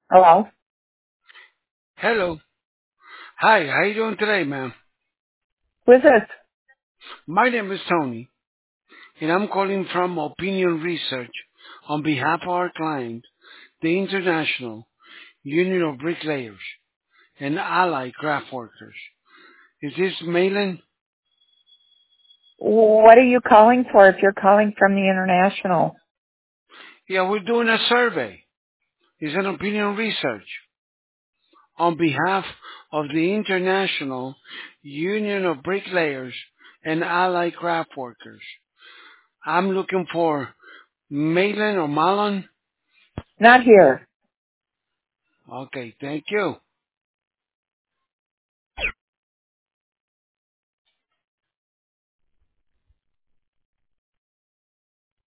Hello? Hello. Hi, how you doing today, ma'am? Who is this? My name is Tony, and I'm calling from Opinion Research on behalf of our client, the International Union of Bricklayers and Allied Craft Workers. Is this Malin? What are you calling for if you're calling from the international? Yeah, we're doing a survey. It's an opinion research on behalf of the International Union of Bricklayers and Allied Craft Workers. I'm looking for Malin or Malon. Not here. Okay, thank you.